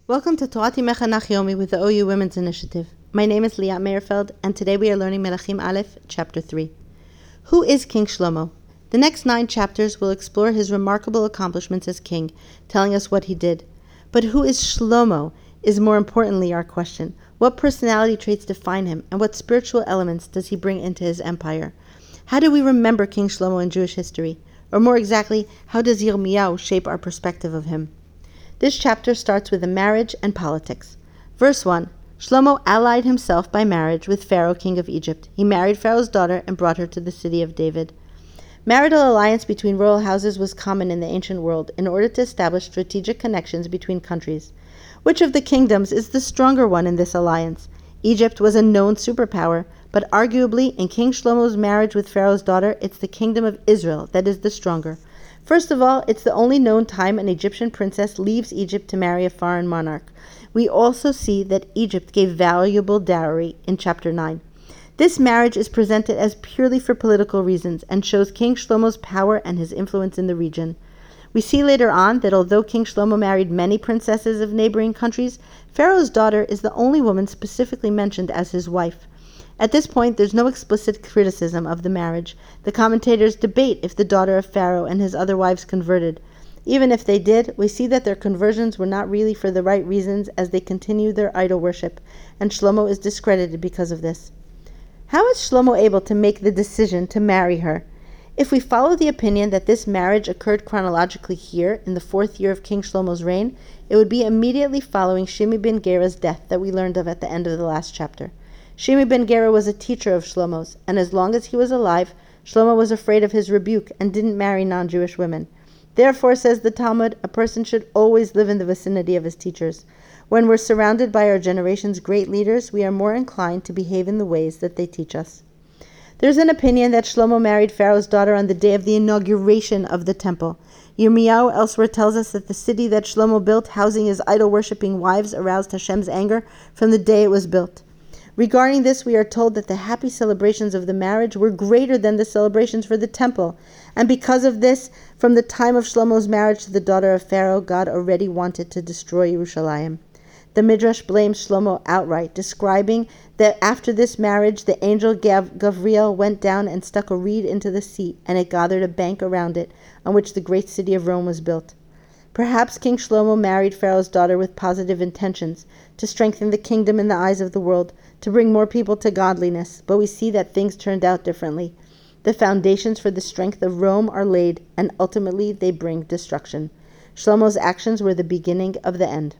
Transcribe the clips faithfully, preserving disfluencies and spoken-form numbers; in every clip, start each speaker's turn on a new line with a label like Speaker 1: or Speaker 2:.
Speaker 1: Welcome to Torat Imecha Nachyomi with the O U Women's Initiative. My name is Liat Meyerfeld, and today we are learning Melachim Aleph, Chapter three. Who is King Shlomo? The next nine chapters will explore his remarkable accomplishments as king, telling us what he did. But who is Shlomo is more importantly our question. What personality traits define him, and what spiritual elements does he bring into his empire? How do we remember King Shlomo in Jewish history? Or more exactly, how does Yirmiyahu shape our perspective of him? This chapter starts with the marriage and politics. Verse one, Shlomo allied himself by marriage with Pharaoh, king of Egypt. He married Pharaoh's daughter and brought her to the city of David. Marital alliance between royal houses was common in the ancient world in order to establish strategic connections between countries. Which of the kingdoms is the stronger one in this alliance? Egypt was a known superpower, but arguably in King Shlomo's marriage with Pharaoh's daughter, it's the kingdom of Israel that is the stronger. First of all, it's the only known time an Egyptian princess leaves Egypt to marry a foreign monarch. We also see that Egypt gave valuable dowry in chapter nine. This marriage is presented as purely for political reasons and shows King Shlomo's power and his influence in the region. We see later on that although King Shlomo married many princesses of neighboring countries, Pharaoh's daughter is the only woman specifically mentioned as his wife. At this point, there's no explicit criticism of the marriage. The commentators debate if the daughter of Pharaoh and his other wives converted. Even if they did, we see that their conversions were not really for the right reasons as they continued their idol worship, and Shlomo is discredited because of this. How is Shlomo able to make the decision to marry her? If we follow the opinion that this marriage occurred chronologically here, in the fourth year of King Shlomo's reign, it would be immediately following Shimi ben Gera's death that we learned of at the end of the last chapter. Shimi ben Gera was a teacher of Shlomo's, and as long as he was alive, Shlomo was afraid of his rebuke and didn't marry non-Jewish women. Therefore, says the Talmud, a person should always live in the vicinity of his teachers. When we're surrounded by our generation's great leaders, we are more inclined to behave in the ways that they teach us. There's an opinion that Shlomo married Pharaoh's daughter on the day of the inauguration of the temple. Yirmiyahu elsewhere tells us that the city that Shlomo built, housing his idol-worshipping wives, aroused Hashem's anger from the day it was built. Regarding this, we are told that the happy celebrations of the marriage were greater than the celebrations for the temple. And because of this, from the time of Shlomo's marriage to the daughter of Pharaoh, God already wanted to destroy Yerushalayim. The Midrash blames Shlomo outright, describing that after this marriage, the angel Gav- Gavriel went down and stuck a reed into the sea, and it gathered a bank around it, on which the great city of Rome was built. Perhaps King Shlomo married Pharaoh's daughter with positive intentions, to strengthen the kingdom in the eyes of the world, to bring more people to godliness, but we see that things turned out differently. The foundations for the strength of Rome are laid, and ultimately they bring destruction. Shlomo's actions were the beginning of the end.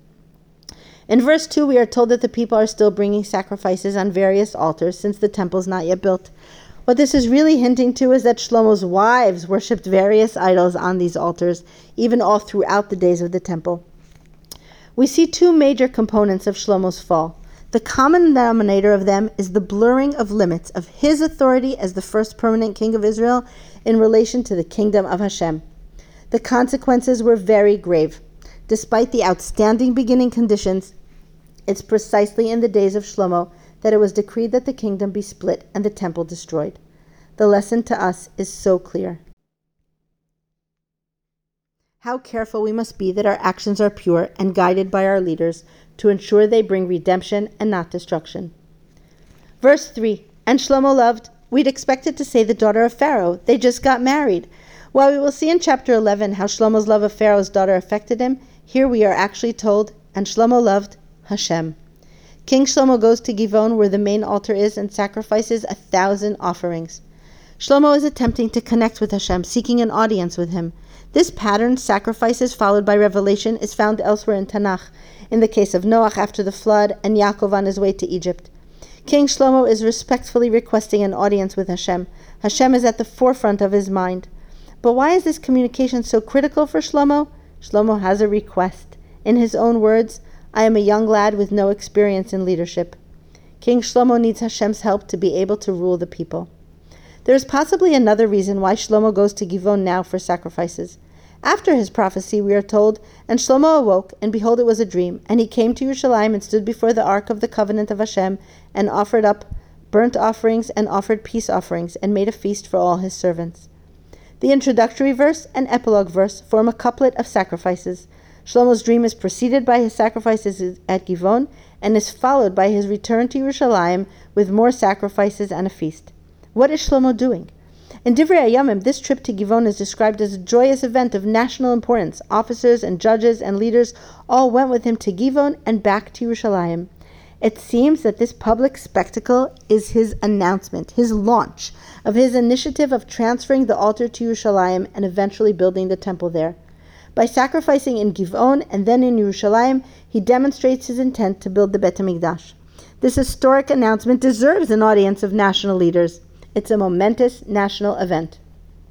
Speaker 1: In verse two, we are told that the people are still bringing sacrifices on various altars since the temple is not yet built. What this is really hinting to is that Shlomo's wives worshipped various idols on these altars, even all throughout the days of the temple. We see two major components of Shlomo's fall. The common denominator of them is the blurring of limits of his authority as the first permanent king of Israel in relation to the kingdom of Hashem. The consequences were very grave. Despite the outstanding beginning conditions, it's precisely in the days of Shlomo that it was decreed that the kingdom be split and the temple destroyed. The lesson to us is so clear. How careful we must be that our actions are pure and guided by our leaders to ensure they bring redemption and not destruction. Verse three, and Shlomo loved, we'd expected to say the daughter of Pharaoh. They just got married. While we will see in chapter eleven how Shlomo's love of Pharaoh's daughter affected him, here we are actually told, and Shlomo loved Hashem. King Shlomo goes to Givon, where the main altar is, and sacrifices a thousand offerings. Shlomo is attempting to connect with Hashem, seeking an audience with him. This pattern, sacrifices followed by revelation, is found elsewhere in Tanakh, in the case of Noach after the flood and Yaakov on his way to Egypt. King Shlomo is respectfully requesting an audience with Hashem. Hashem is at the forefront of his mind. But why is this communication so critical for Shlomo? Shlomo has a request. In his own words, I am a young lad with no experience in leadership. King Shlomo needs Hashem's help to be able to rule the people. There is possibly another reason why Shlomo goes to Givon now for sacrifices. After his prophecy, we are told, and Shlomo awoke, and behold, it was a dream. And he came to Yerushalayim and stood before the ark of the covenant of Hashem, and offered up burnt offerings and offered peace offerings, and made a feast for all his servants. The introductory verse and epilogue verse form a couplet of sacrifices. Shlomo's dream is preceded by his sacrifices at Givon and is followed by his return to Yerushalayim with more sacrifices and a feast. What is Shlomo doing? In Divrei Hayamim, this trip to Givon is described as a joyous event of national importance. Officers and judges and leaders all went with him to Givon and back to Yerushalayim. It seems that this public spectacle is his announcement, his launch of his initiative of transferring the altar to Yerushalayim and eventually building the temple there. By sacrificing in Givon and then in Yerushalayim, he demonstrates his intent to build the Beit HaMikdash. This historic announcement deserves an audience of national leaders. It's a momentous national event.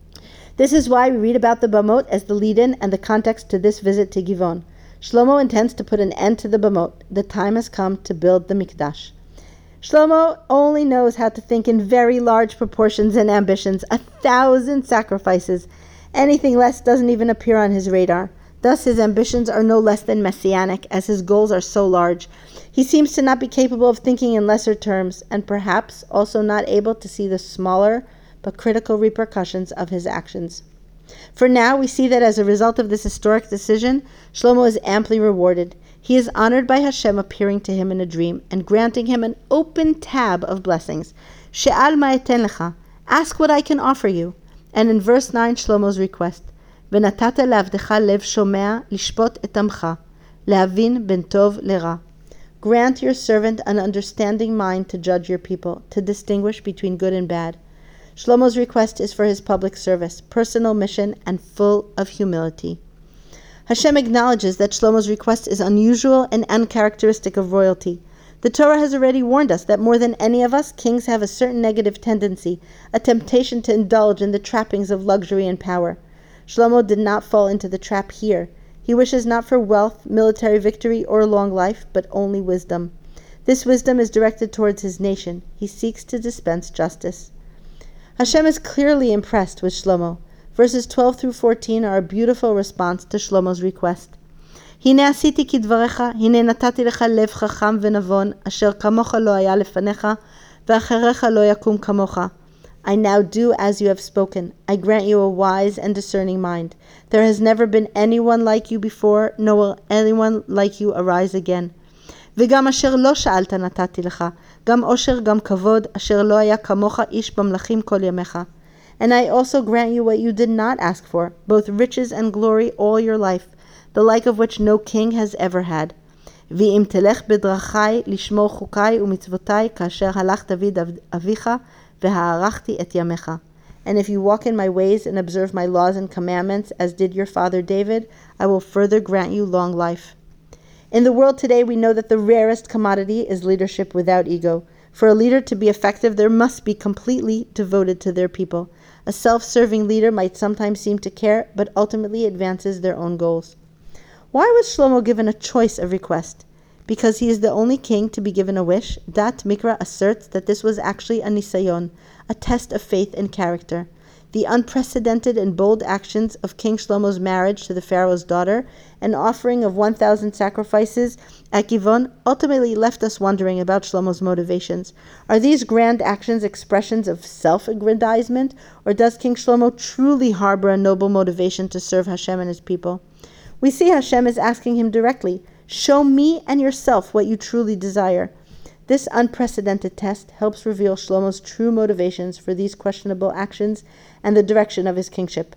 Speaker 1: This is why we read about the Bamot as the lead-in and the context to this visit to Givon. Shlomo intends to put an end to the Bamot. The time has come to build the Mikdash. Shlomo only knows how to think in very large proportions and ambitions, a thousand sacrifices. Anything less doesn't even appear on his radar. Thus his ambitions are no less than messianic, as his goals are so large. He seems to not be capable of thinking in lesser terms, and perhaps also not able to see the smaller but critical repercussions of his actions. For now, we see that as a result of this historic decision, Shlomo is amply rewarded. He is honored by Hashem appearing to him in a dream and granting him an open tab of blessings. She'al ma'eten lecha, ask what I can offer you. And in verse nine, Shlomo's request, V'natata le'avdecha lev shomea lishpot et amcha, le'avin ben tov le'ra. Grant your servant an understanding mind to judge your people, to distinguish between good and bad. Shlomo's request is for his public service, personal mission, and full of humility. Hashem acknowledges that Shlomo's request is unusual and uncharacteristic of royalty. The Torah has already warned us that more than any of us, kings have a certain negative tendency, a temptation to indulge in the trappings of luxury and power. Shlomo did not fall into the trap here. He wishes not for wealth, military victory, or long life, but only wisdom. This wisdom is directed towards his nation. He seeks to dispense justice. Hashem is clearly impressed with Shlomo. Verses twelve through fourteen are a beautiful response to Shlomo's request. Hine asiti kidvarecha, hine natati lecha lev chacham v'navon, asher kamocha lo haya lefanecha, ve'acherecha lo yakum kamocha. I now do as you have spoken. I grant you a wise and discerning mind. There has never been anyone like you before, nor will anyone like you arise again. וגם אשר לא שאלת נתתי לך, גם עושר, גם כבוד, אשר לא היה כמוך איש במלכים כל ימיך. And I also grant you what you did not ask for, both riches and glory all your life, the like of which no king has ever had. ואם תלך בדרכי לשמור חוקי ומצוותי, כאשר הלך דוד אביך, והארכתי את ימיך. And if you walk in my ways and observe my laws and commandments, as did your father David, I will further grant you long life. In the world today, we know that the rarest commodity is leadership without ego. For a leader to be effective, there must be completely devoted to their people. A self-serving leader might sometimes seem to care, but ultimately advances their own goals. Why was Shlomo given a choice of request? Because he is the only king to be given a wish. Dat Mikra asserts that this was actually a nisayon, a test of faith and character. The unprecedented and bold actions of King Shlomo's marriage to the Pharaoh's daughter and offering of one thousand sacrifices at Givon ultimately left us wondering about Shlomo's motivations. Are these grand actions expressions of self-aggrandizement, or does King Shlomo truly harbor a noble motivation to serve Hashem and his people? We see Hashem is asking him directly, show me and yourself what you truly desire. This unprecedented test helps reveal Shlomo's true motivations for these questionable actions and the direction of his kingship.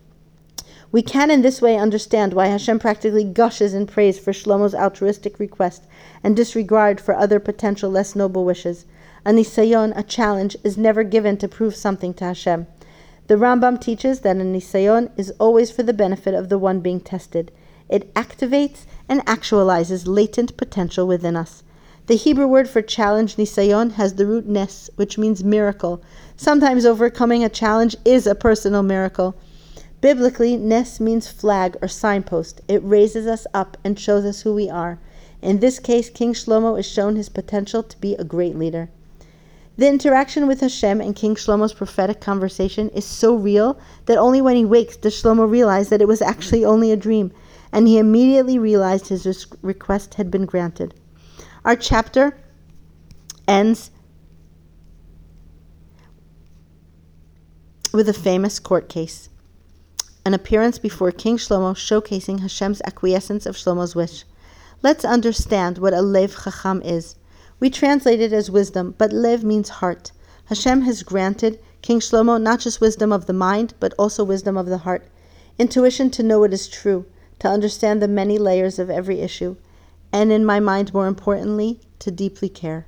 Speaker 1: We can in this way understand why Hashem practically gushes in praise for Shlomo's altruistic request and disregard for other potential less noble wishes. A nisayon, a challenge, is never given to prove something to Hashem. The Rambam teaches that a nisayon is always for the benefit of the one being tested. It activates and actualizes latent potential within us. The Hebrew word for challenge, nisayon, has the root nes, which means miracle. Sometimes overcoming a challenge is a personal miracle. Biblically, nes means flag or signpost. It raises us up and shows us who we are. In this case, King Shlomo is shown his potential to be a great leader. The interaction with Hashem in King Shlomo's prophetic conversation is so real that only when he wakes does Shlomo realize that it was actually only a dream, and he immediately realized his request had been granted. Our chapter ends with a famous court case. an appearance before King Shlomo showcasing Hashem's acquiescence of Shlomo's wish. Let's understand what a Lev Chacham is. We translate it as wisdom, but Lev means heart. Hashem has granted King Shlomo not just wisdom of the mind, but also wisdom of the heart. Intuition to know what is true, to understand the many layers of every issue, and in my mind, more importantly, to deeply care.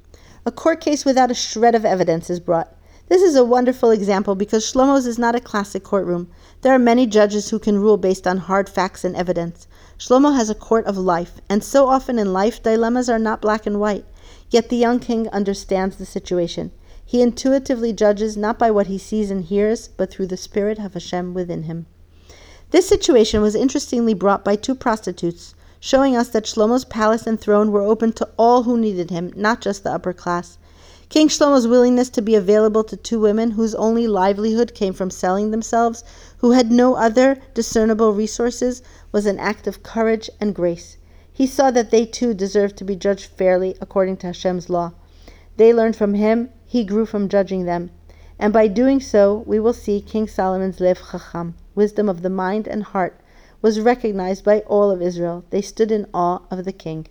Speaker 1: A court case without a shred of evidence is brought. This is a wonderful example because Shlomo's is not a classic courtroom. There are many judges who can rule based on hard facts and evidence. Shlomo has a court of life, and so often in life, dilemmas are not black and white. Yet the young king understands the situation. He intuitively judges not by what he sees and hears, but through the spirit of Hashem within him. This situation was interestingly brought by two prostitutes, showing us that Shlomo's palace and throne were open to all who needed him, not just the upper class. King Shlomo's willingness to be available to two women whose only livelihood came from selling themselves, who had no other discernible resources, was an act of courage and grace. He saw that they too deserved to be judged fairly according to Hashem's law. They learned from him, he grew from judging them. And by doing so, we will see King Solomon's Lev Chacham, wisdom of the mind and heart, was recognized by all of Israel. They stood in awe of the king.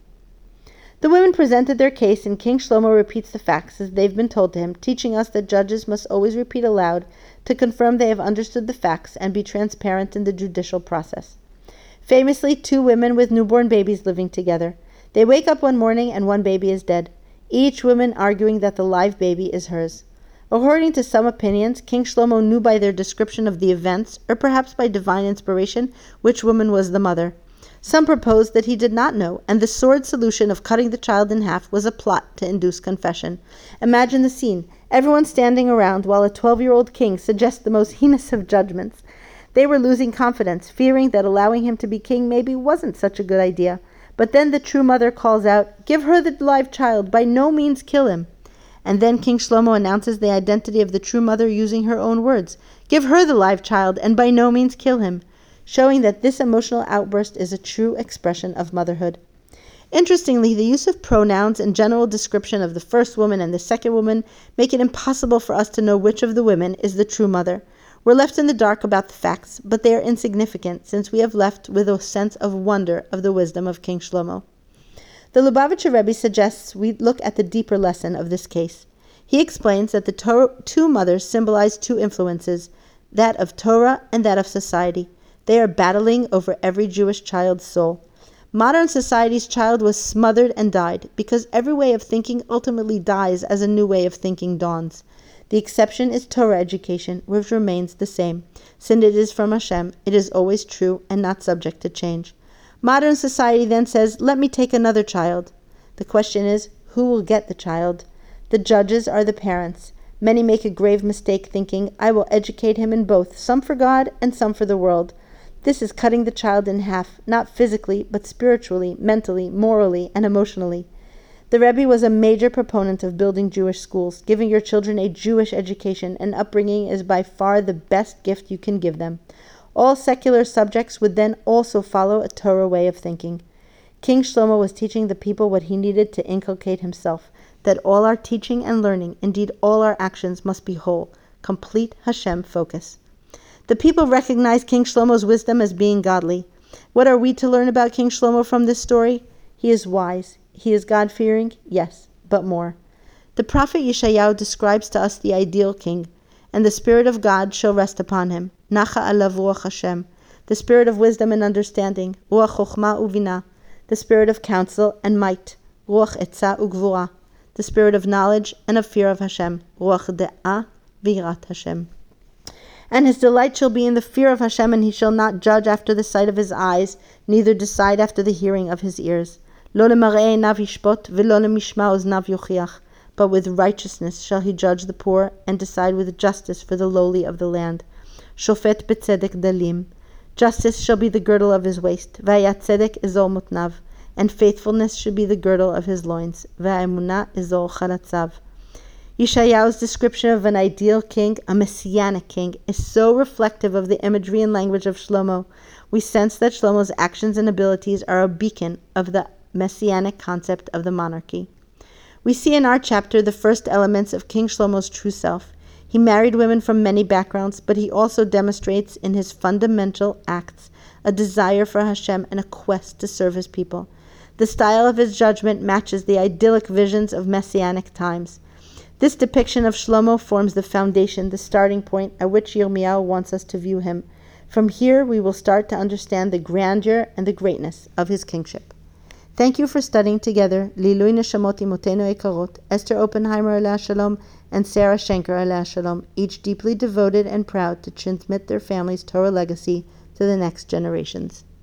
Speaker 1: The women presented their case, and King Shlomo repeats the facts as they've been told to him, teaching us that judges must always repeat aloud to confirm they have understood the facts and be transparent in the judicial process. Famously, two women with newborn babies living together. They wake up one morning and one baby is dead, each woman arguing that the live baby is hers. According to some opinions, King Shlomo knew by their description of the events, or perhaps by divine inspiration, which woman was the mother. Some proposed that he did not know, and the sword solution of cutting the child in half was a plot to induce confession. Imagine the scene, everyone standing around while a twelve-year-old king suggests the most heinous of judgments. They were losing confidence, fearing that allowing him to be king maybe wasn't such a good idea. But then the true mother calls out, "Give her the live child, by no means kill him." And then King Shlomo announces the identity of the true mother using her own words, "Give her the live child, and by no means kill him," showing that this emotional outburst is a true expression of motherhood. Interestingly, the use of pronouns and general description of the first woman and the second woman make it impossible for us to know which of the women is the true mother. We're left in the dark about the facts, but they are insignificant since we have left with a sense of wonder of the wisdom of King Shlomo. The Lubavitcher Rebbe suggests we look at the deeper lesson of this case. He explains that the to- two mothers symbolize two influences, that of Torah and that of society. They are battling over every Jewish child's soul. Modern society's child was smothered and died because every way of thinking ultimately dies as a new way of thinking dawns. The exception is Torah education, which remains the same. Since it is from Hashem, it is always true and not subject to change. Modern society then says, "Let me take another child." The question is, who will get the child? The judges are the parents. Many make a grave mistake thinking, "I will educate him in both, some for God and some for the world." This is cutting the child in half, not physically, but spiritually, mentally, morally, and emotionally. The Rebbe was a major proponent of building Jewish schools. Giving your children a Jewish education and upbringing is by far the best gift you can give them. All secular subjects would then also follow a Torah way of thinking. King Shlomo was teaching the people what he needed to inculcate himself, that all our teaching and learning, indeed all our actions, must be whole, complete Hashem focus. The people recognize King Shlomo's wisdom as being godly. What are we to learn about King Shlomo from this story? He is wise. He is God-fearing, yes, but more. The prophet Yeshayahu describes to us the ideal king, and the Spirit of God shall rest upon him. Nacha alav ruach Hashem, the Spirit of wisdom and understanding, ruach chokhmah uvinah, the Spirit of counsel and might, ruach etzah ugvura, the Spirit of knowledge and of fear of Hashem, ruach de'ah v'irat Hashem. And his delight shall be in the fear of Hashem, and he shall not judge after the sight of his eyes, neither decide after the hearing of his ears. Lo lemarei einav yishpot, v'lo lemishma oznav yochiach. But with righteousness shall he judge the poor, and decide with justice for the lowly of the land. Shofet betzedek dalim. Justice shall be the girdle of his waist. V'hayat tzedek izol mutnav. And faithfulness should be the girdle of his loins. V'ha'emunah izol chalatzav. Yeshayahu's description of an ideal king, a messianic king, is so reflective of the imagery and language of Shlomo. We sense that Shlomo's actions and abilities are a beacon of the messianic concept of the monarchy. We see in our chapter the first elements of King Shlomo's true self. He married women from many backgrounds, but he also demonstrates in his fundamental acts a desire for Hashem and a quest to serve his people. The style of his judgment matches the idyllic visions of messianic times. This depiction of Shlomo forms the foundation, the starting point at which Yirmiyahu wants us to view him. From here, we will start to understand the grandeur and the greatness of his kingship. Thank you for studying together Lilui Neshamot Imotenu Ekarot, Esther Oppenheimer Alea Shalom, and Sarah Schenker Alea Shalom, each deeply devoted and proud to transmit their family's Torah legacy to the next generations.